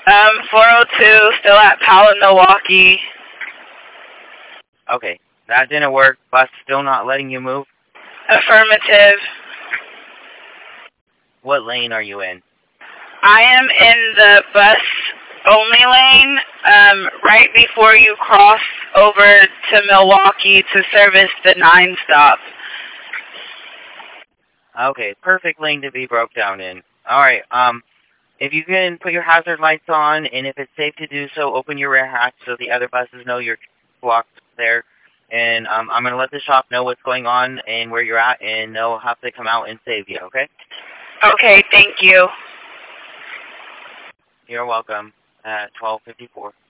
402, still at Powell in Milwaukee. Okay, that didn't work. Bus still not letting you move? Affirmative. What lane are you in? I am in the bus-only lane, right before you cross over to Milwaukee to service the 9 stop. Okay, perfect lane to be broke down in. Alright, if you can put your hazard lights on, and if it's safe to do so, open your rear hatch so the other buses know you're blocked there. And I'm going to let the shop know what's going on and where you're at, and they'll have to come out and save you, okay? Okay, thank you. You're welcome. 12:54.